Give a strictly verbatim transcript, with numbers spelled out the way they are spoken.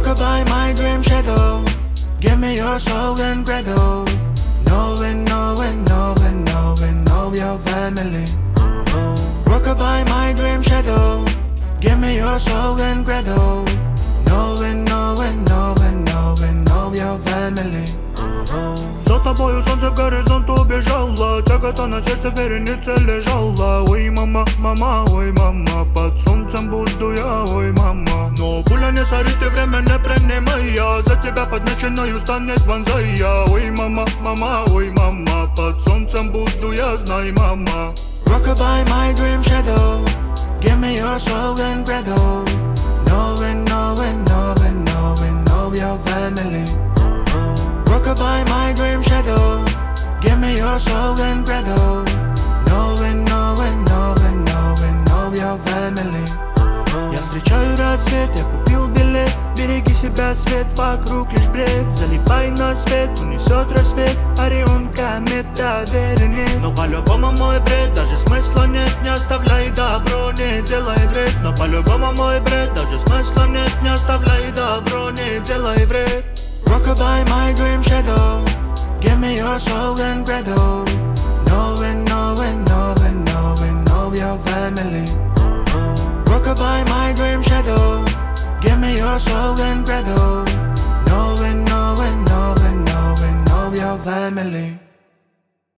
Rockabye my dream shadow. Give me your soul and credo. Knowing, knowing, knowing, knowing, know your family. Rockabye my dream shadow. Give me your soul and credo. Knowing, knowing, knowing, knowing, know your family. За тобою солнце в горизонт убежало, тягота на сердце вереница лежала. Ой, мама, мама, ой, мама, под солнцем буду я, ой, мама. Но пуля не сорит и время не принимай я, за тебя подмеченную станет вонзая. Ой, мама, мама, ой, мама, под солнцем буду я, знай, мама. Rockabye my dream shadow. Give me your soul and credo. Knowing, knowing, knowing, knowing, know your family. Rockabye my dream shadow. Give me your soul and credo. Knowing, knowing, knowing, knowing, know your family. Я встречаю рассвет, я купил билет. Береги себя, свет, вокруг лишь бред. Залипай на свет, унесет рассвет. Орион, комета, верен. Но по-любому мой бред, даже смысла нет. Не оставляй добро, не делай вред. Но по-любому мой бред, даже смысла нет. Не оставляй добро, не делай вред. Rockabye my dream shadow. Give me your soul and credo. Knowing, knowing, knowing, knowing, know your family. Rockabye my dream shadow. Give me your soul and credo. Knowing, knowing, knowing, knowing, know your family.